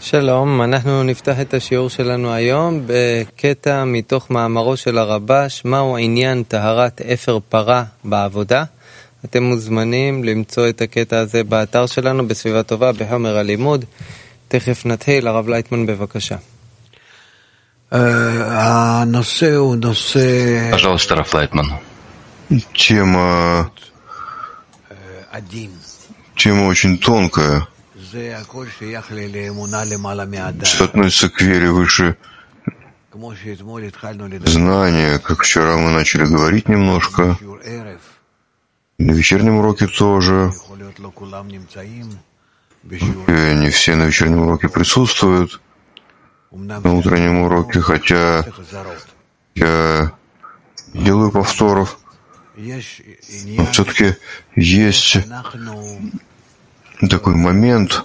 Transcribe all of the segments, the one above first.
שלום, אנחנו נפתח את השיעור שלנו היום בקטע מתוך מאמרו של הרב"ש, מהו עניין טהרת אפר פרה בעבודה. אתם מוזמנים למצוא את הקטע הזה באתר שלנו בסביבה טובה בחומר הלימוד. תכף נתחיל, הרב לייטמן בבקשה. הנושא הוא נושא... Пожалуйста, Раф Лайтман. Тема очень тонкая, что относится к вере выше знания, как вчера мы начали говорить немножко, на вечернем уроке тоже. И не все на вечернем уроке присутствуют, на утреннем уроке, хотя я делаю повторов. Но все-таки есть такой момент,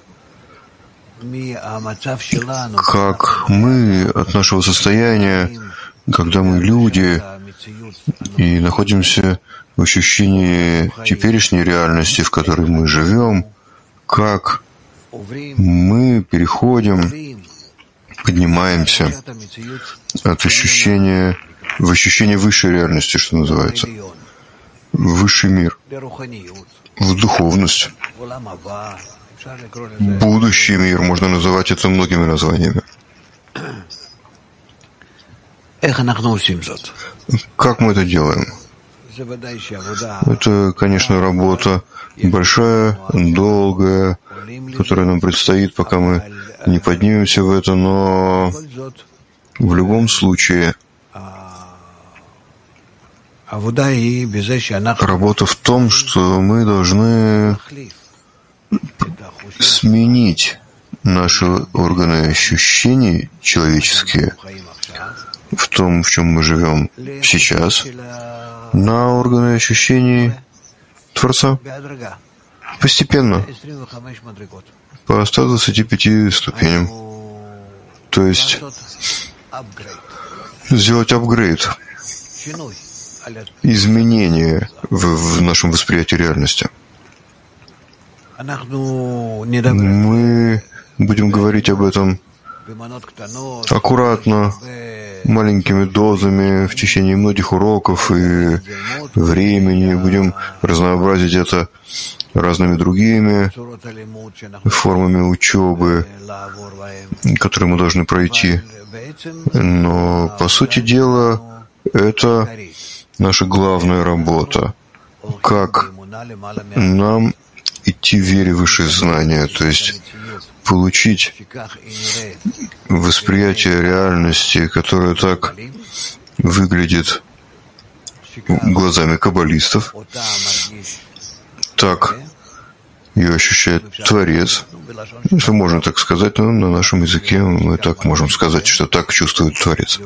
как мы от нашего состояния, когда мы люди и находимся в ощущении теперешней реальности, в которой мы живем, как мы переходим, поднимаемся от ощущения в ощущение высшей реальности, что называется, в высший мир, в духовность. Будущий мир, можно называть это многими названиями. Как мы это делаем? Это, конечно, работа большая, долгая, которая нам предстоит, пока мы не поднимемся в это, но в любом случае работа в том, что мы должны сменить наши органы ощущений человеческие в том, в чем мы живем сейчас, на органы ощущений Творца. Постепенно, по 125 ступеням. То есть сделать апгрейд, изменение в нашем восприятии реальности. Мы будем говорить об этом аккуратно, маленькими дозами в течение многих уроков и времени. Будем разнообразить это разными другими формами учебы, которые мы должны пройти. Но, по сути дела, это наша главная работа. Как нам идти в вере в высшее знание, то есть получить восприятие реальности, которое так выглядит глазами каббалистов, так ее ощущает Творец, если можно так сказать, но на нашем языке мы так можем сказать, что так чувствует Творец.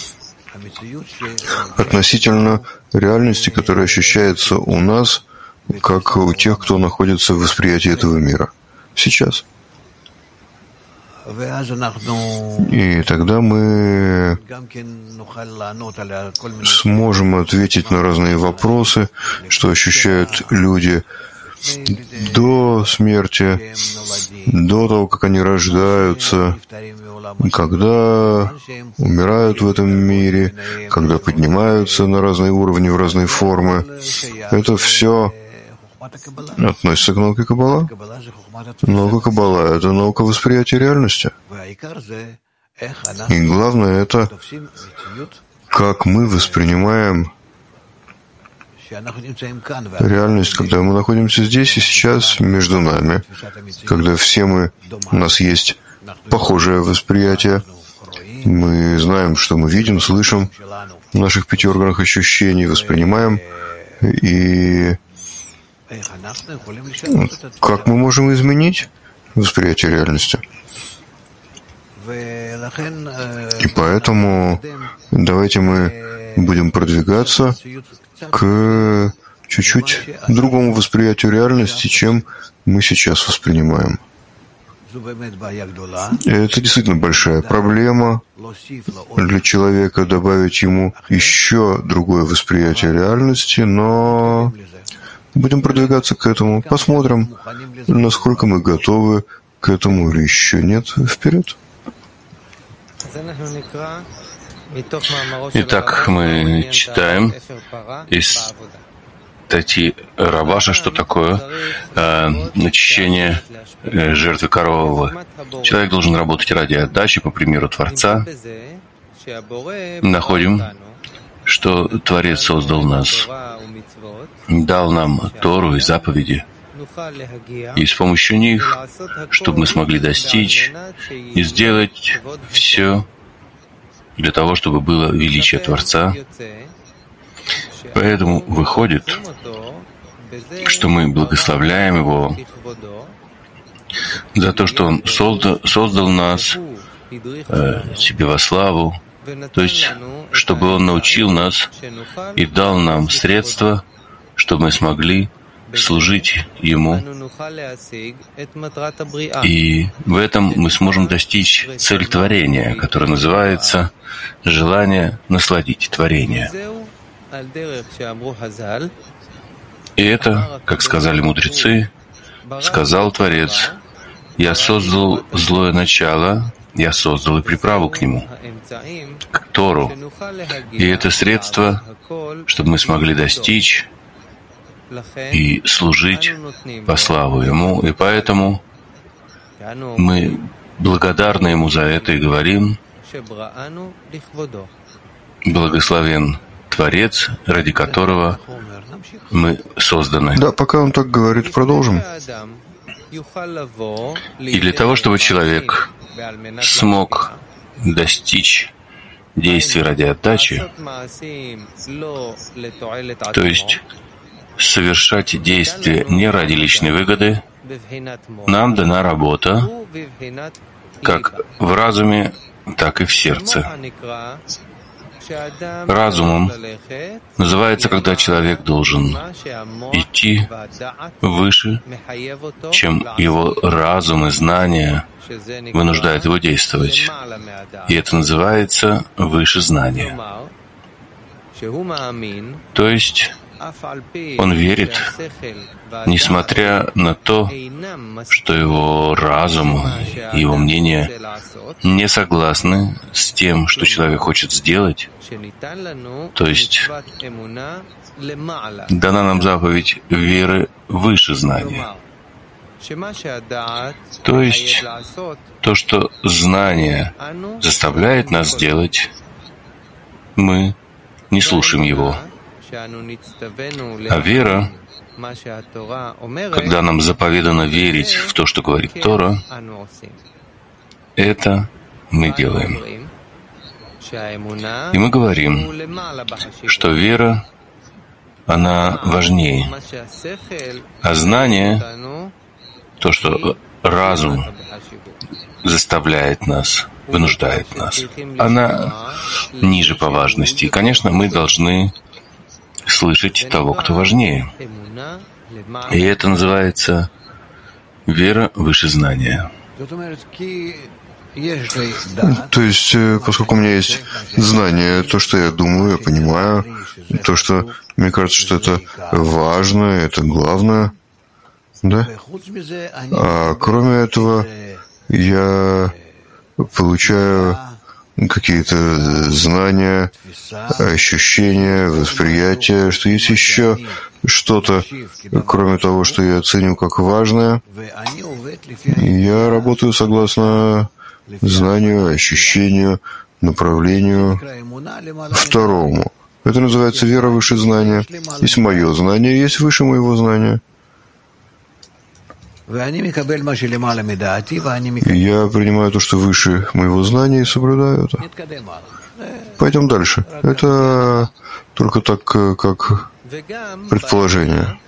Относительно реальности, которая ощущается у нас, как у тех, кто находится в восприятии этого мира сейчас. И тогда мы сможем ответить на разные вопросы, что ощущают люди до смерти, до того, как они рождаются, когда умирают в этом мире, когда поднимаются на разные уровни, в разные формы. Это все относится к науке Каббала. Наука Каббала — это наука восприятия реальности. И главное — это как мы воспринимаем реальность, когда мы находимся здесь и сейчас между нами, когда у нас есть похожее восприятие, мы знаем, что мы видим, слышим в наших 5 органах ощущений, воспринимаем, и как мы можем изменить восприятие реальности? И поэтому давайте мы будем продвигаться к чуть-чуть другому восприятию реальности, чем мы сейчас воспринимаем. И это действительно большая проблема для человека, добавить ему еще другое восприятие реальности, но будем продвигаться к этому. Посмотрим, насколько мы готовы к к этому или еще нет? Вперед. Итак, мы читаем из статьи Рабаша, что такое очищение жертвы коровы. Человек должен работать ради отдачи, по примеру Творца. Находим, что Творец создал нас, дал нам Тору и заповеди, и с помощью них, чтобы мы смогли достичь и сделать все для того, чтобы было величие Творца. Поэтому выходит, что мы благословляем Его за то, что Он создал нас себе во славу, то есть, чтобы Он научил нас и дал нам средства, чтобы мы смогли служить Ему. И в этом мы сможем достичь цель творения, которая называется желание насладить творение. И это, как сказали мудрецы, сказал Творец: «Я создал злое начало, я создал и приправу к нему, к Тору. И это средство, чтобы мы смогли достичь и служить по славу Ему. И поэтому мы благодарны Ему за это и говорим: благословен Творец, ради которого мы созданы». Да, пока он так говорит, продолжим. И для того, чтобы человек смог достичь действий ради отдачи, то есть совершать действия не ради личной выгоды, нам дана работа как в разуме, так и в сердце. Разумом называется, когда человек должен идти выше, чем его разум и знания вынуждают его действовать. И это называется выше знания. То есть он верит, несмотря на то, что его разум и его мнение не согласны с тем, что человек хочет сделать. То есть дана нам заповедь веры выше знания. То есть то, что знание заставляет нас делать, мы не слушаем его. А вера, когда нам заповедано верить в то, что говорит Тора, это мы делаем. И мы говорим, что вера, она важнее, а знание, то, что разум заставляет нас, вынуждает нас, она ниже по важности. И, конечно, мы должны слышать того, кто важнее. И это называется вера выше знания. То есть, поскольку у меня есть знание, то, что я думаю, я понимаю, то, что мне кажется, что это важно, это главное, да? А кроме этого, я получаю какие-то знания, ощущения, восприятия, что есть еще что-то, кроме того, что я ценю как важное. Я работаю согласно знанию, ощущению, направлению второму. Это называется вера выше знания. Есть мое знание, есть выше моего знания. Я принимаю то, что выше моего знания, и соблюдаю это. Пойдем дальше. Это только так, как предположение.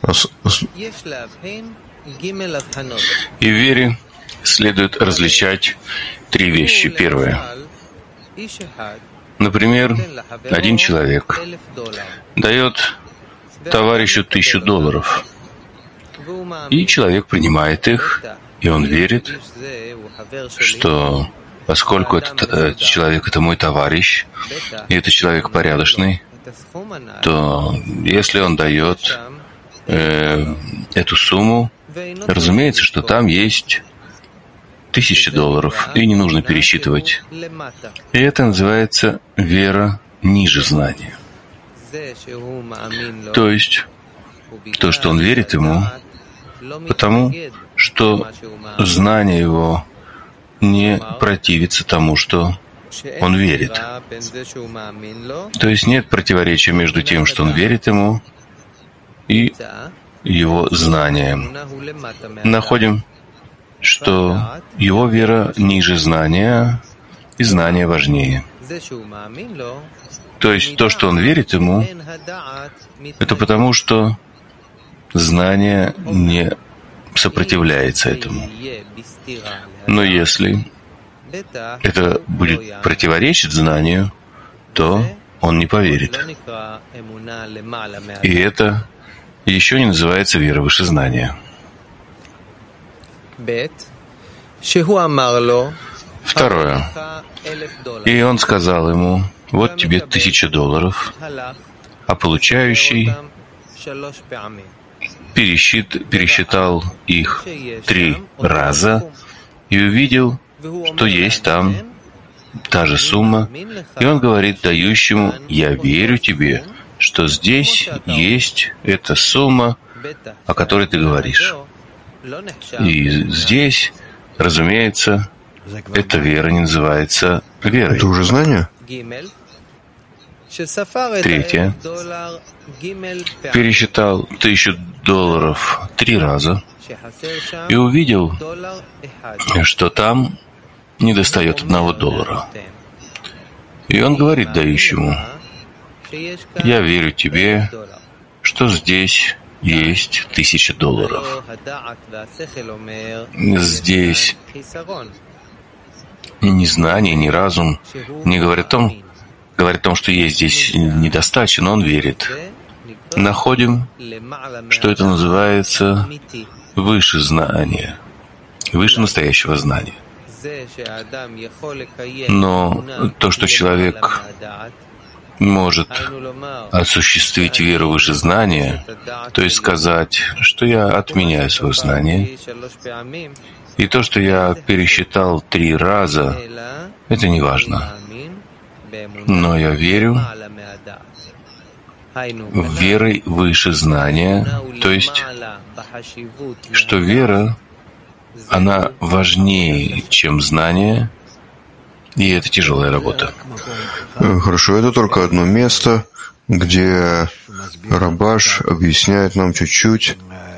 И в вере следует различать три вещи. Первое. Например, один человек дает товарищу $1000, и человек принимает их, и он верит, что поскольку этот человек — это мой товарищ, и этот человек порядочный, то если он дает эту сумму, разумеется, что там есть $1000, и не нужно пересчитывать. И это называется вера ниже знания. То есть, то, что он верит ему, потому что знание его не противится тому, что он верит. То есть нет противоречия между тем, что он верит ему, и его знанием. Находим, что его вера ниже знания, и знание важнее. То есть то, что он верит ему, это потому, что знание не сопротивляется этому. Но если это будет противоречить знанию, то он не поверит. И это еще не называется вера выше знания. Второе. И он сказал ему: вот тебе $1000, а получающий пересчитал их 3 раза и увидел, что есть там та же сумма, и он говорит дающему: я верю тебе, что здесь есть эта сумма, о которой ты говоришь. И здесь, разумеется, эта вера не называется верой. Это уже знание? Третье. Пересчитал $1000 3 раза и увидел, что там недостает $1. И он говорит дающему: я верю тебе, что здесь есть $1000. Здесь ни знание, ни разум не говорит о том, что есть здесь недостача, но он верит. Находим, что это называется выше знания, выше настоящего знания. Но то, что человек может осуществить веру выше знания, то есть сказать, что я отменяю свое знание, и то, что я пересчитал 3 раза, это не важно. Но я верю верой выше знания, то есть, что вера, она важнее, чем знание, и это тяжелая работа. Хорошо, это только одно место, где Рабаш объясняет нам чуть-чуть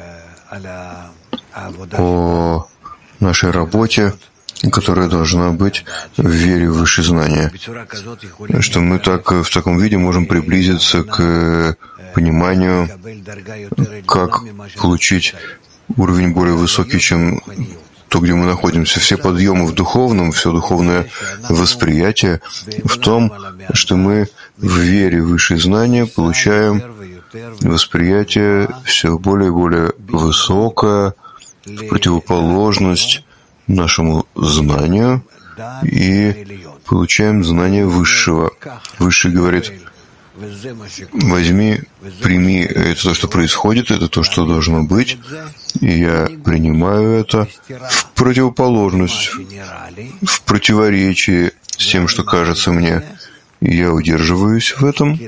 о нашей работе, которая должна быть в вере выше знания. Что мы в таком виде можем приблизиться к пониманию, как получить уровень более высокий, чем то, где мы находимся. Все подъемы в духовном, все духовное восприятие в том, что мы в вере выше знания получаем восприятие все более и более высокое, в противоположность нашему знанию, и получаем знание высшего. Высший говорит: возьми, прими, это то, что происходит, это то, что должно быть, и я принимаю это в противоположность, в противоречии с тем, что кажется мне. И я удерживаюсь в этом,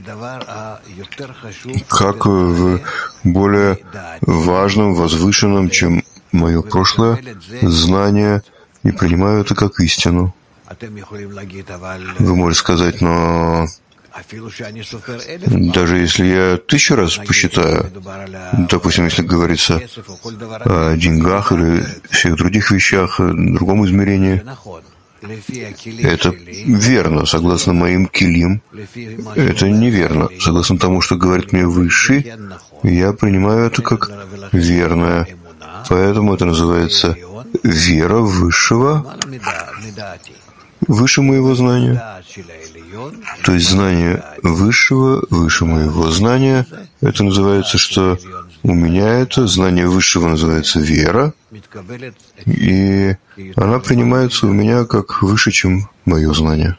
как в более важном, возвышенном, чем мое прошлое знание, и принимаю это как истину. Вы можете сказать: но даже если я 1000 раз посчитаю, допустим, если говорится о деньгах или всех других вещах, другом измерении, это верно, согласно моим килим. Это неверно. Согласно тому, что говорит мне Высший, я принимаю это как верное. Поэтому это называется вера Высшего, выше моего знания. То есть знание Высшего, выше моего знания. Это называется, что у меня это знание Высшего называется вера, и она принимается у меня как выше, чем мое знание.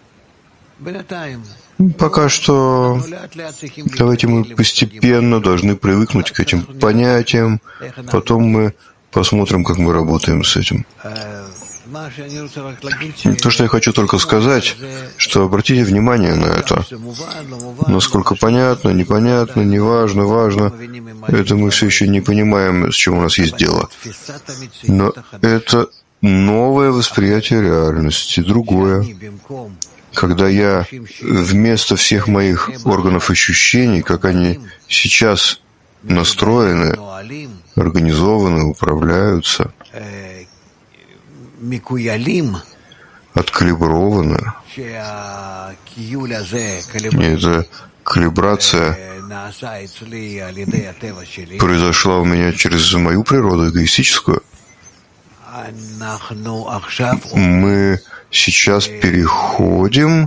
Пока что давайте мы постепенно должны привыкнуть к этим понятиям, потом мы посмотрим, как мы работаем с этим. То, что я хочу только сказать, что обратите внимание на это. Насколько понятно, непонятно, неважно, важно, это мы все еще не понимаем, с чем у нас есть дело. Но это новое восприятие реальности, другое. Когда я вместо всех моих органов ощущений, как они сейчас настроены, организованы, управляются, откалиброваны. Эта калибрация произошла у меня через мою природу эгоистическую. Мы сейчас переходим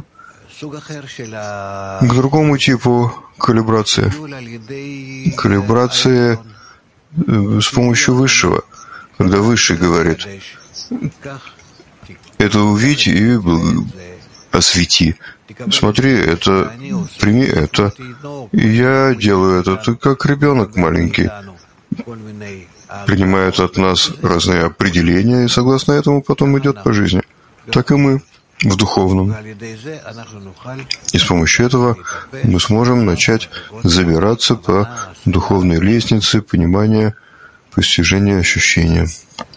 к другому типу калибрации. Калибрации с помощью Высшего. Когда Высший говорит: это увидь и освети. Смотри, это, прими это. И я делаю это. Ты как ребенок маленький. Принимает от нас разные определения, и согласно этому потом идет по жизни. Так и мы в духовном. И с помощью этого мы сможем начать забираться по духовной лестнице понимания, постижения, ощущения.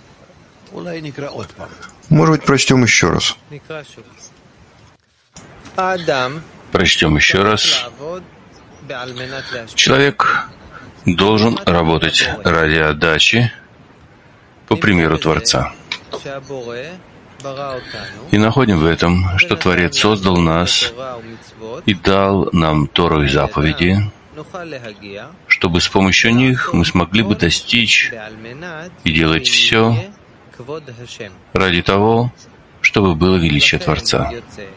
Может быть, прочтем еще раз. Прочтем еще раз. Человек должен работать ради отдачи по примеру Творца. И находим в этом, что Творец создал нас и дал нам Тору и заповеди, чтобы с помощью них мы смогли бы достичь и делать все ради того, чтобы было величие Творца.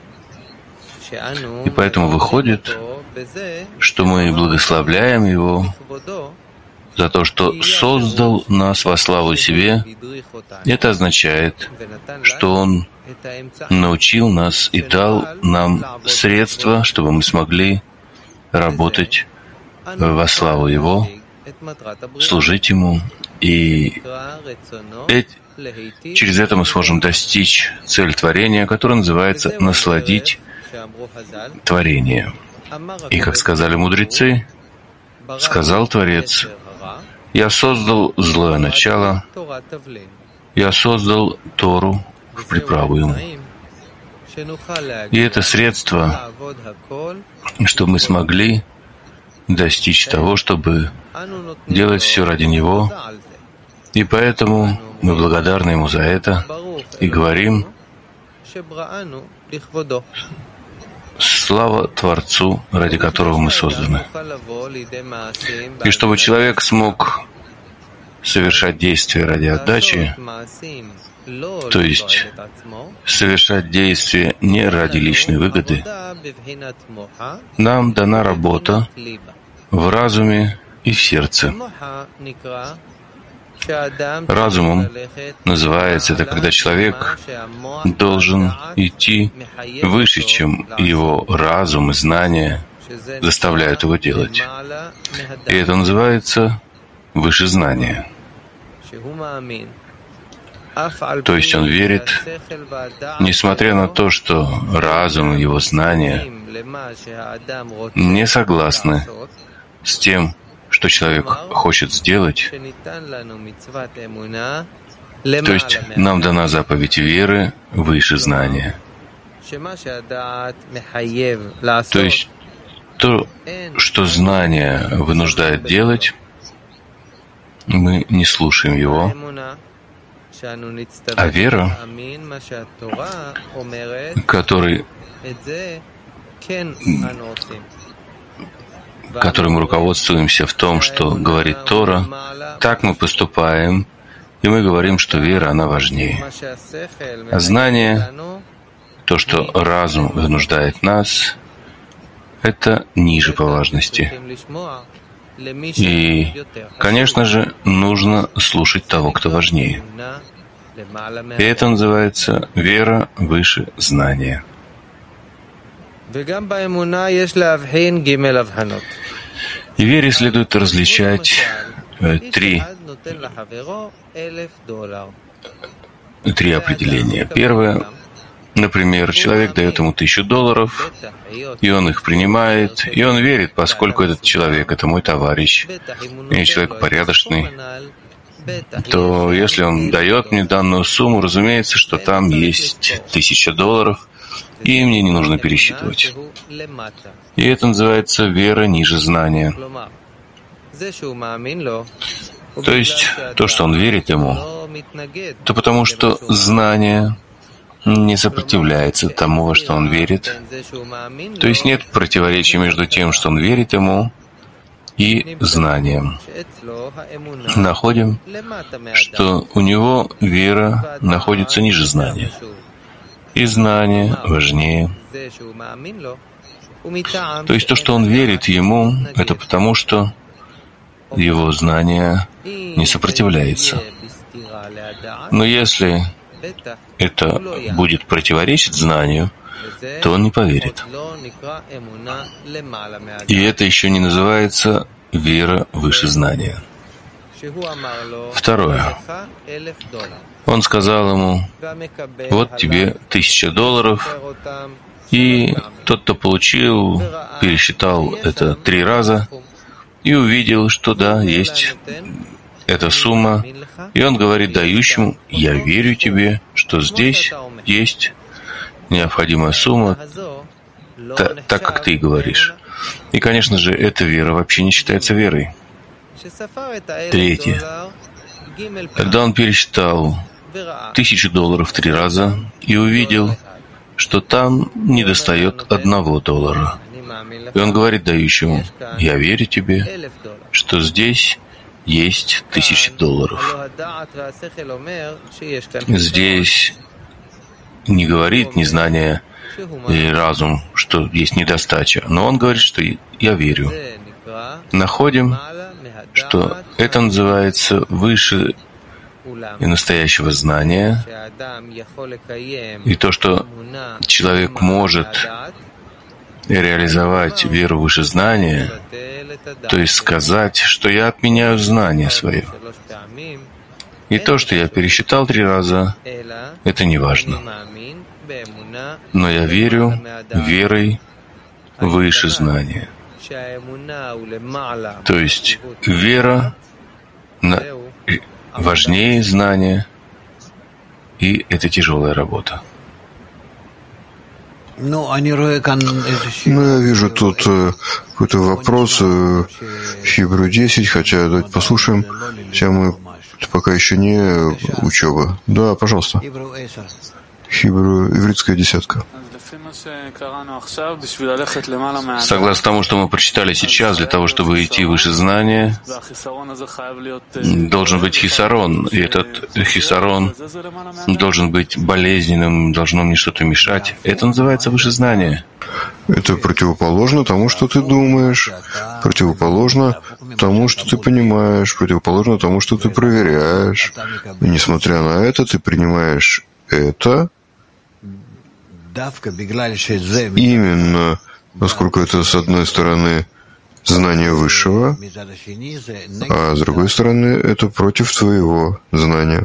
И поэтому выходит, что мы благословляем Его за то, что создал нас во славу себе. Это означает, что Он научил нас и дал нам средства, чтобы мы смогли работать во славу Его, служить Ему, и через это мы сможем достичь цель творения, которая называется «насладить творение». И, как сказали мудрецы, сказал Творец: «Я создал злое начало, я создал Тору в приправу ему». И это средство, чтобы мы смогли достичь того, чтобы делать все ради Него. И поэтому мы благодарны Ему за это и говорим: слава Творцу, ради которого мы созданы. И чтобы человек смог совершать действия ради отдачи, то есть совершать действия не ради личной выгоды, нам дана работа в разуме и в сердце. Разумом называется это, когда человек должен идти выше, чем его разум и знания заставляют его делать. И это называется выше знания. То есть он верит, несмотря на то, что разум и его знания не согласны с тем, что человек хочет сделать. То есть нам дана заповедь веры выше знания. То есть то, что знание вынуждает делать, мы не слушаем его, а вера, которой мы руководствуемся в том, что говорит Тора, так мы поступаем, и мы говорим, что вера, она важнее. А знание, то, что разум вынуждает нас, это ниже по важности. И, конечно же, нужно слушать того, кто важнее. И это называется вера выше знания. И в вере следует различать 3 три определения. Первое. Например, человек дает ему $1000, и он их принимает, и он верит, поскольку этот человек — это мой товарищ, и человек порядочный, то если он дает мне данную сумму, разумеется, что там есть $1000, и мне не нужно пересчитывать. И это называется вера ниже знания. То есть, то, что он верит ему, то потому что знание не сопротивляется тому, во что он верит. То есть нет противоречия между тем, что он верит ему, и знанием. Находим, что у него вера находится ниже знания. И знание важнее. То есть то, что он верит ему, это потому, что его знание не сопротивляется. Но если это будет противоречить знанию, то он не поверит. И это еще не называется вера выше знания. Второе. Он сказал ему: вот тебе $1000, и тот, кто получил, пересчитал это 3 раза и увидел, что да, есть эта сумма, и он говорит дающему: я верю тебе, что здесь есть необходимая сумма, так как ты говоришь. И, конечно же, эта вера вообще не считается верой. Третье. Когда он пересчитал $1000 3 раза и увидел, что там недостает $1, и он говорит дающему: я верю тебе, что здесь есть $1000. Здесь не говорит незнание или разум, что есть недостача, но он говорит, что я верю. Находим, что это называется выше и настоящего знания, и то, что человек может реализовать веру выше знания, то есть сказать, что я отменяю знание свое. И то, что я пересчитал 3 раза, это не важно. Но я верю верой выше знания. То есть вера важнее знания, и это тяжелая работа. Я вижу тут какой-то вопрос в Хибру 10, хотя давайте послушаем. Хотя мы пока еще не учеба. Да, пожалуйста. Хибру, ивритская 10. Согласно тому, что мы прочитали сейчас, для того, чтобы идти выше знания, должен быть хисарон, и этот хисарон должен быть болезненным, должно мне что-то мешать. Это называется выше знания. Это противоположно тому, что ты думаешь, противоположно тому, что ты понимаешь, противоположно тому, что ты проверяешь. И несмотря на это, ты принимаешь это именно, поскольку это, с одной стороны, знание высшего, а с другой стороны, это против твоего знания.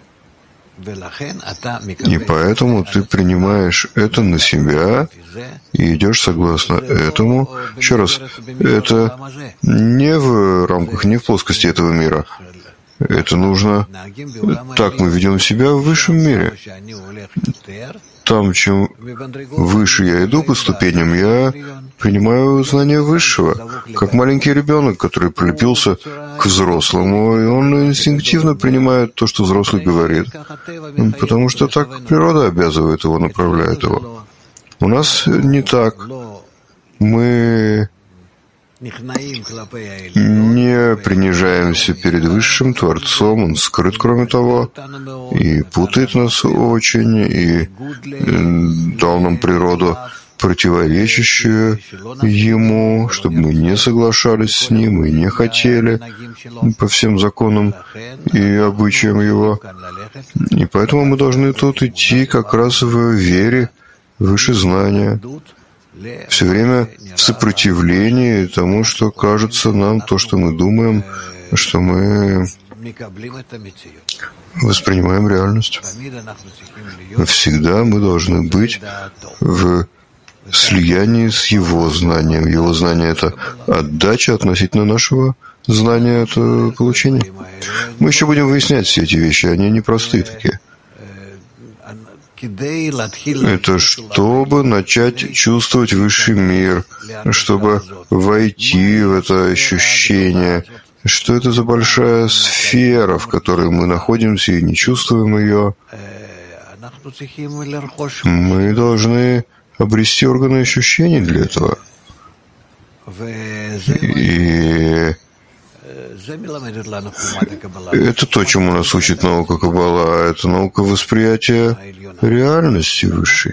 И поэтому ты принимаешь это на себя и идешь согласно этому. Еще раз, это не в рамках, не в плоскости этого мира. Это нужно... Так мы ведем себя в высшем мире. Там, чем выше я иду по ступеням, я принимаю знание высшего, как маленький ребенок, который прилепился к взрослому, и он инстинктивно принимает то, что взрослый говорит, потому что так природа обязывает его, направляет его. У нас не так. Мы не принижаемся перед Высшим Творцом, Он скрыт, кроме того, и путает нас очень, и дал нам природу, противоречащую Ему, чтобы мы не соглашались с Ним и не хотели по всем законам и обычаям Его. И поэтому мы должны тут идти как раз в вере, выше знания, все время в сопротивлении тому, что кажется нам, то, что мы думаем, что мы воспринимаем реальность. Всегда мы должны быть в слиянии с Его знанием. Его знание — это отдача относительно нашего знания от получения. Мы еще будем выяснять все эти вещи, они непростые такие. Это чтобы начать чувствовать высший мир, чтобы войти в это ощущение, что это за большая сфера, в которой мы находимся и не чувствуем ее. Мы должны обрести органы ощущений для этого. И это то, чему нас учит наука Каббала. Это наука восприятия реальности высшей.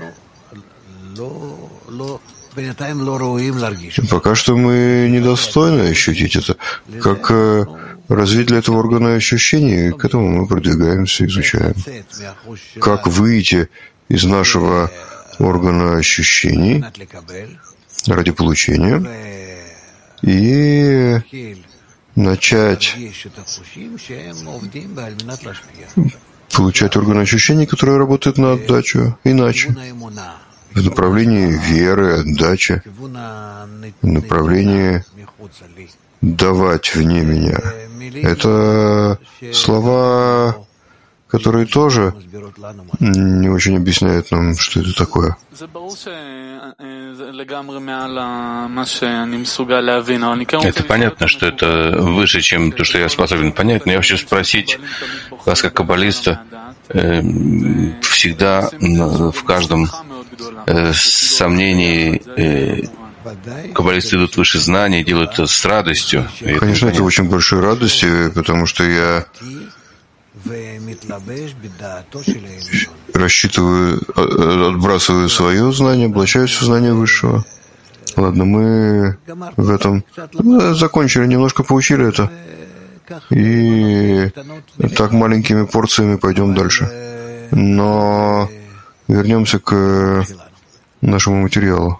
Пока что мы недостойны ощутить это. Как развить для этого органы ощущений, к этому мы продвигаемся, изучаем. Как выйти из нашего органа ощущений ради получения и начать получать органы ощущений, которые работают на отдачу, иначе, в направлении веры, отдачи, в направлении давать вне меня. Это слова, которые тоже не очень объясняют нам, что это такое. Это понятно, что это выше, чем то, что я способен понять, но я хочу спросить вас, как каббалиста, всегда в каждом сомнении каббалисты идут выше знаний, делают это с радостью. Конечно, это очень большой радостью, потому что я рассчитываю, отбрасываю свое знание, облачаюсь в знание высшего. Ладно, мы в этом закончили, немножко поучили это. И так маленькими порциями пойдем дальше. Но вернемся к нашему материалу.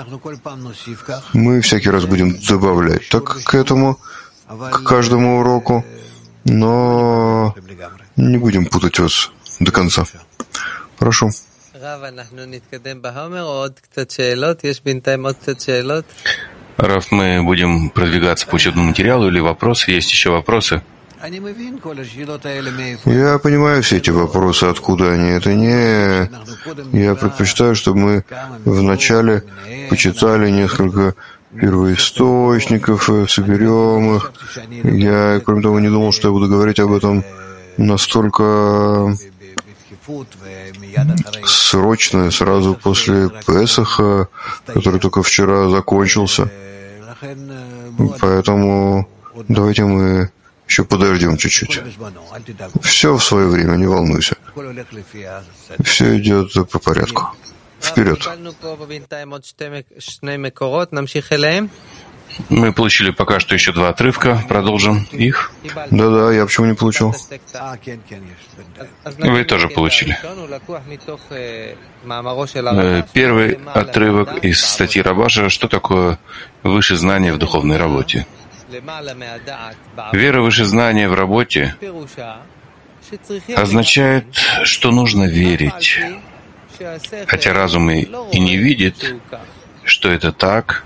Мы всякий раз будем добавлять так к этому, к каждому уроку, но не будем путать вас до конца. Прошу. Рав, мы будем продвигаться по учебному материалу или вопросы? Есть еще вопросы? Я понимаю все эти вопросы, откуда они. Это не... Я предпочитаю, чтобы мы вначале почитали несколько первоисточников, соберем их. Я, кроме того, не думал, что я буду говорить об этом настолько срочно, сразу после Песаха, который только вчера закончился. Поэтому давайте мы еще подождем чуть-чуть. Все в свое время, не волнуйся. Все идет по порядку. Вперед. Мы получили пока что еще 2 отрывка. Продолжим их. Да-да, я почему не получил? Вы тоже получили. Первый отрывок из статьи Рабаша «Что такое выше знания в духовной работе?» Вера выше знания в работе означает, что нужно верить, хотя разум и не видит, что это так,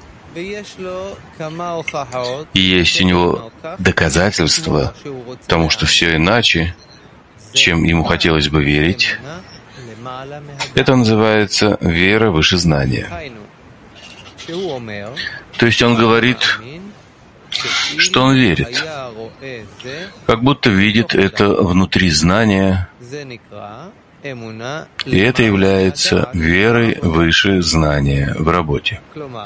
и есть у него доказательства тому, что все иначе, чем ему хотелось бы верить. Это называется вера выше знания. То есть он говорит, что он верит, как будто видит это внутри знания, и это является верой выше знания в работе.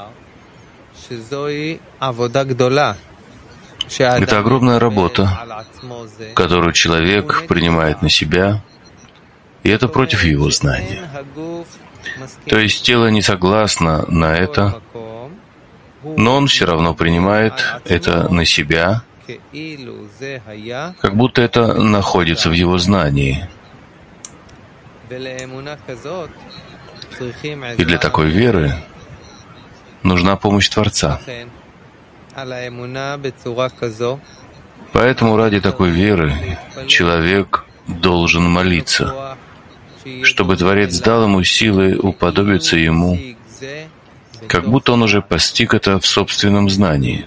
Это огромная работа, которую человек принимает на себя, и это против его знания. То есть тело не согласно на это, но он все равно принимает это на себя, как будто это находится в его знании. И для такой веры нужна помощь Творца. Поэтому ради такой веры человек должен молиться, чтобы Творец дал ему силы уподобиться ему, как будто он уже постиг это в собственном знании.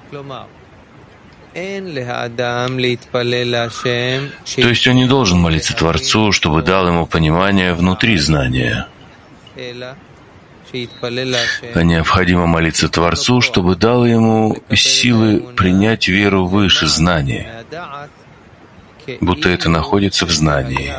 То есть он не должен молиться Творцу, чтобы дал ему понимание внутри знания, а необходимо молиться Творцу, чтобы дал ему силы принять веру выше знания, будто это находится в знании.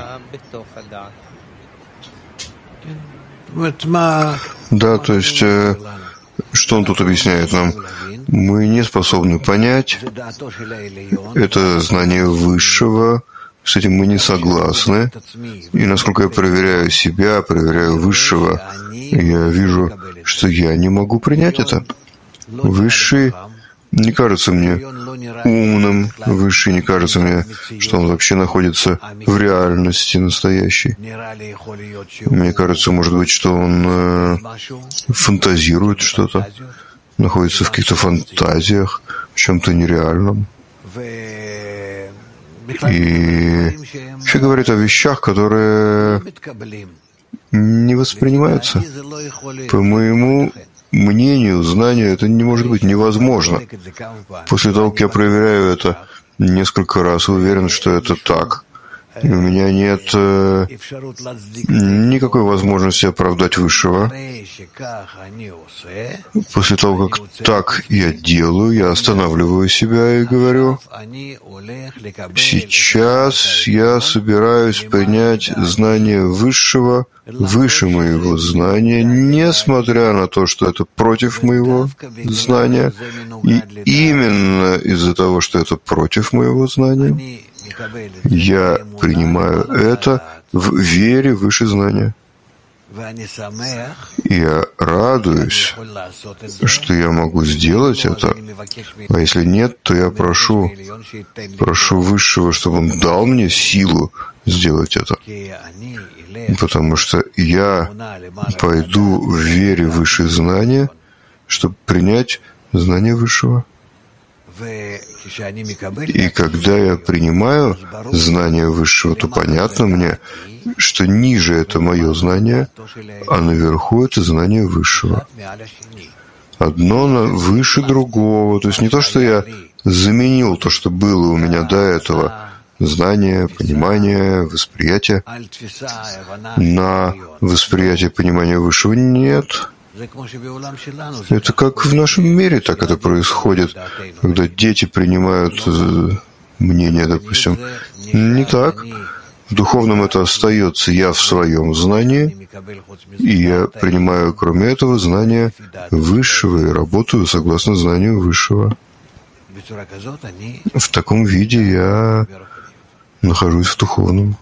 Да, то есть, что он тут объясняет нам? Мы не способны понять это знание Высшего, с этим мы не согласны. И насколько я проверяю себя, проверяю Высшего, я вижу, что я не могу принять это. Высший не кажется мне умным, Высший не кажется мне, что он вообще находится в реальности настоящей. Мне кажется, может быть, что он фантазирует что-то, находится в каких-то фантазиях, в чем-то нереальном. И вообще говорит о вещах, которые не воспринимаются. По моему мнению, знанию это не может быть невозможно. После того, как я проверяю это несколько раз, уверен, что это так. И у меня нет никакой возможности оправдать Высшего. После того, как так я делаю, я останавливаю себя и говорю: сейчас я собираюсь принять знание Высшего выше моего знания, несмотря на то, что это против моего знания. И именно из-за того, что это против моего знания, я принимаю это в вере выше знания. Я радуюсь, что я могу сделать это, а если нет, то я прошу Высшего, чтобы он дал мне силу сделать это, потому что я пойду в вере выше знания, чтобы принять знание Высшего. И когда я принимаю знание Высшего, то понятно мне, что ниже это мое знание, а наверху это знание Высшего. Одно выше другого. То есть не то, что я заменил то, что было у меня до этого, знание, понимание, восприятие, на восприятие, понимание Высшего. Нет. Это как в нашем мире так это происходит, когда дети принимают мнение, допустим. Не так. В духовном это остается я в своем знании, и я принимаю, кроме этого, знание Высшего и работаю согласно знанию Высшего. В таком виде я нахожусь в духовном.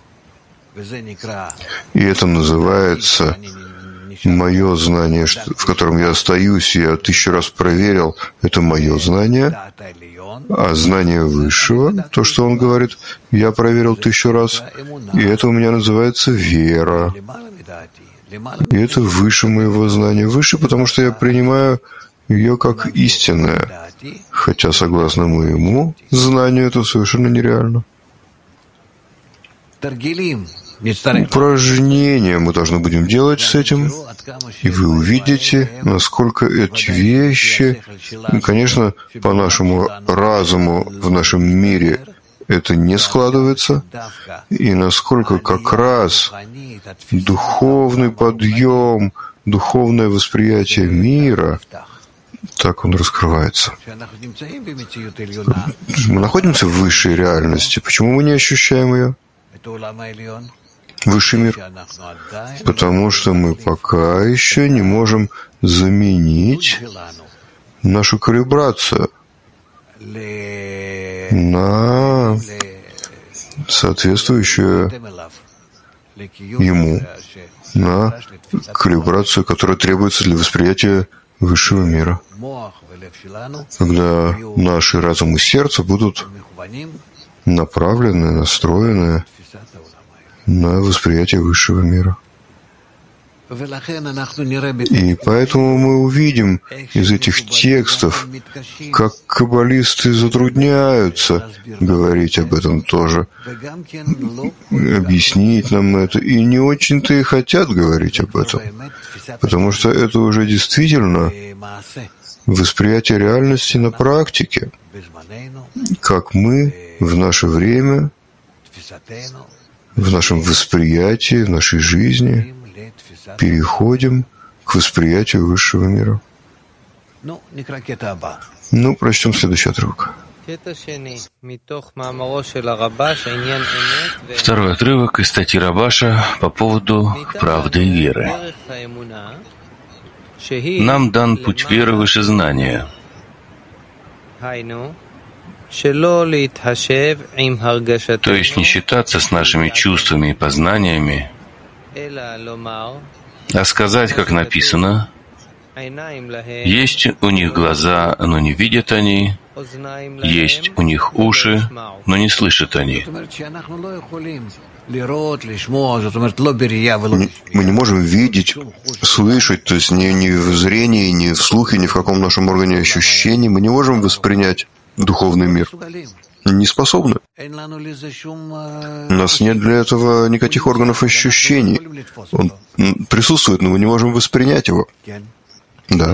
И это называется мое знание, в котором я остаюсь, я 1000 раз проверил, это мое знание, а знание Высшего, то, что он говорит, я проверил 1000 раз, и это у меня называется вера. И это выше моего знания. Выше, потому что я принимаю ее как истинное, хотя, согласно моему знанию, это совершенно нереально. Упражнения мы должны будем делать с этим, и вы увидите, насколько эти вещи, конечно, по нашему разуму в нашем мире это не складывается, и насколько как раз духовный подъем, духовное восприятие мира, так он раскрывается. Мы находимся в высшей реальности. Почему мы не ощущаем ее? Высший мир. Потому что мы пока еще не можем заменить нашу калибрацию на соответствующую ему, на калибрацию, которая требуется для восприятия высшего мира. Когда наши разум и сердце будут направлены, настроены на восприятие высшего мира. И поэтому мы увидим из этих текстов, как каббалисты затрудняются говорить об этом тоже, объяснить нам это, и не очень-то и хотят говорить об этом, потому что это уже действительно восприятие реальности на практике, как мы в наше время, в нашем восприятии, в нашей жизни переходим к восприятию высшего мира. Ну, прочтем следующий отрывок. Второй отрывок из статьи Рабаша по поводу правды и веры. Нам дан путь веры выше знания. То есть не считаться с нашими чувствами и познаниями, а сказать, как написано, есть у них глаза, но не видят они, есть у них уши, но не слышат они. Мы не можем видеть, слышать, то есть ни в зрении, ни в слухе, ни в каком нашем органе ощущений, мы не можем воспринять духовный мир. Не способны. У нас нет для этого никаких органов ощущений. Он присутствует, но мы не можем воспринять его. Да.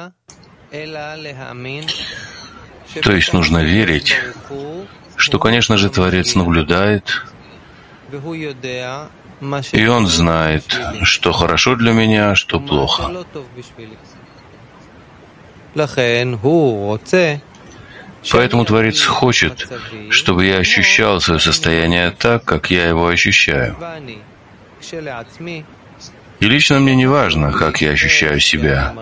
То есть нужно верить, что, конечно же, Творец наблюдает, и Он знает, что хорошо для меня, а что плохо. Поэтому Творец хочет, чтобы я ощущал свое состояние так, как я его ощущаю. И лично мне не важно, как я ощущаю себя,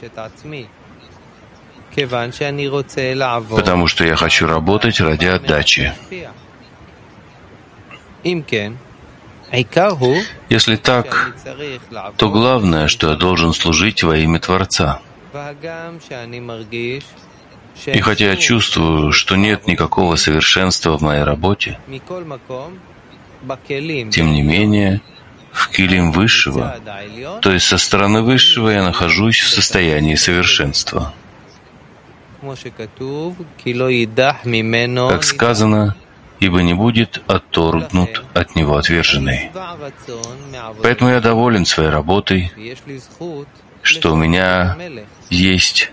потому что я хочу работать ради отдачи. Если так, то главное, что я должен служить во имя Творца. И хотя я чувствую, что нет никакого совершенства в моей работе, тем не менее, в килим Высшего, то есть со стороны Высшего, я нахожусь в состоянии совершенства. Как сказано, ибо не будет отторгнут от него отверженный. Поэтому я доволен своей работой, что у меня есть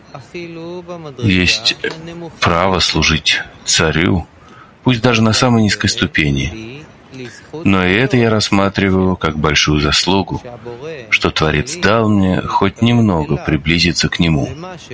право служить царю, пусть даже на самой низкой ступени. Но и это я рассматриваю как большую заслугу, что Творец дал мне хоть немного приблизиться к Нему.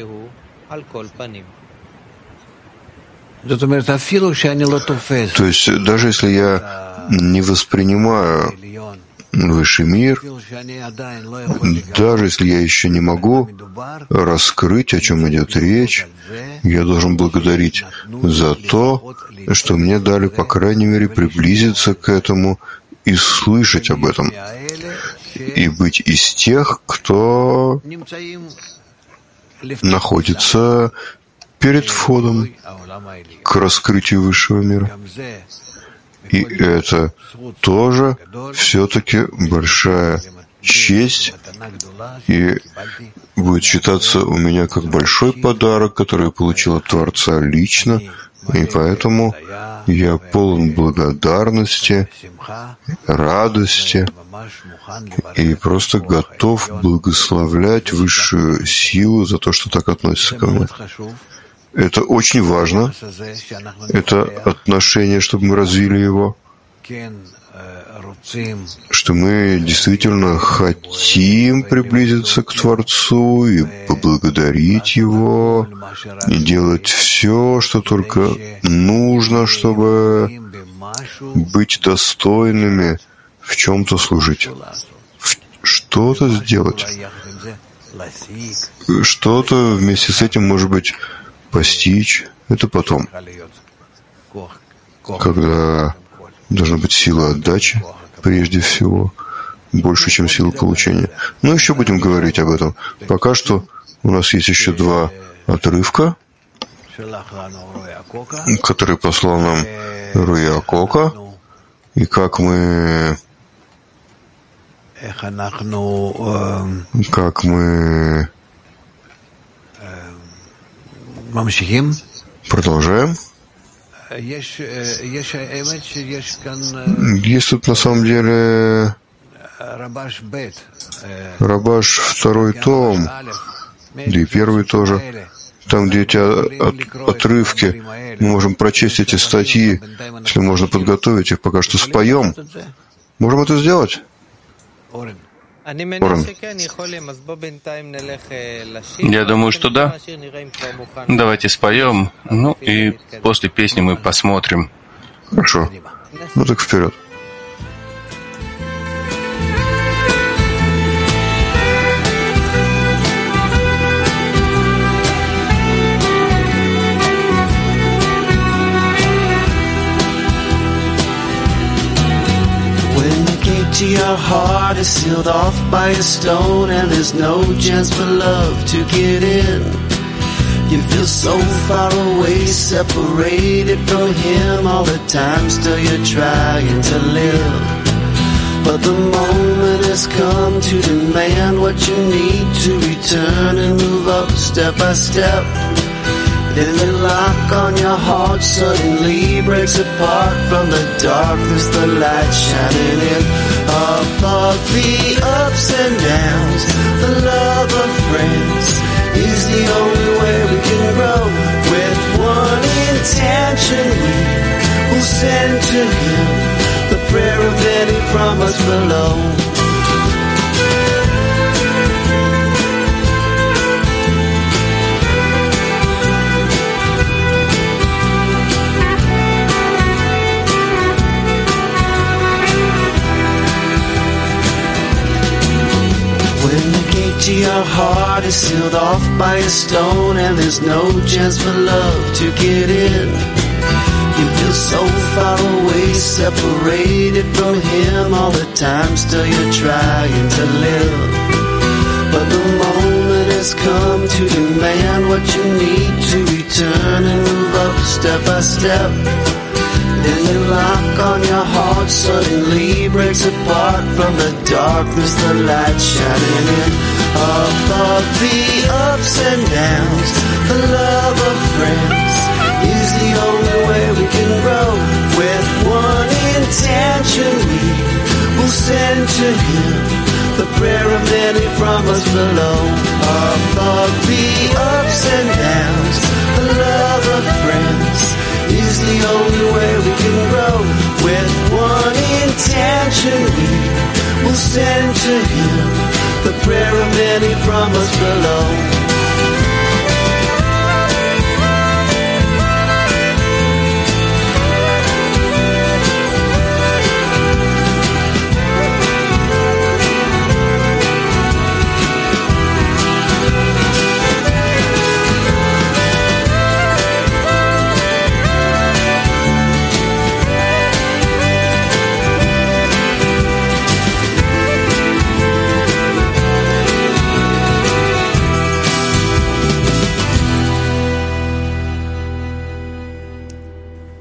То есть даже если я не воспринимаю высший мир, даже если я еще не могу раскрыть, о чем идет речь, я должен благодарить за то, что мне дали, по крайней мере, приблизиться к этому и слышать об этом, и быть из тех, кто находится перед входом к раскрытию высшего мира. И это тоже все-таки большая честь и будет считаться у меня как большой подарок, который я получил от Творца лично, и поэтому я полон благодарности, радости и просто готов благословлять высшую силу за то, что так относится ко мне. Это очень важно, это отношение, чтобы мы развили его, что мы действительно хотим приблизиться к Творцу и поблагодарить Его, и делать все, что только нужно, чтобы быть достойными в чем-то служить, что-то сделать, что-то вместе с этим, может быть, постичь, это потом, когда должна быть сила отдачи, прежде всего, больше, чем сила получения. Но еще будем говорить об этом. Пока что у нас есть еще два отрывка, которые послал нам Руя Кока, и как мы как мы продолжаем. Есть тут на самом деле Рабаш второй том, да и первый тоже. Там, где эти отрывки, мы можем прочесть эти статьи, если можно подготовить их, пока что споем. Можем это сделать? Орен. Я думаю, что да. Давайте споем, ну и после песни мы посмотрим. Хорошо. Ну так вперед. To your heart is sealed off by a stone, and there's no chance for love to get in. You feel so far away, separated from him all the time, still you're trying to live. But the moment has come to demand what you need to return and move up step by step. Then the lock on your heart suddenly breaks apart. From the darkness, the light shining in. Above the ups and downs, the love of friends is the only way we can grow. With one intention, we will send to him the prayer of many from us below. Your heart is sealed off by a stone, and there's no chance for love to get in. You feel so far away, separated from him all the time, still you're trying to live. But the moment has come to demand what you need to return and move up step by step. Then the lock on your heart suddenly breaks apart. From the darkness, the light shining in. Above the ups and downs, the love of friends is the only way we can grow. With one intention, we will send to him the prayer of many from us below. Above the ups and downs, the love of friends is the only way we can grow. With one intention, we will send to him the prayer of many from us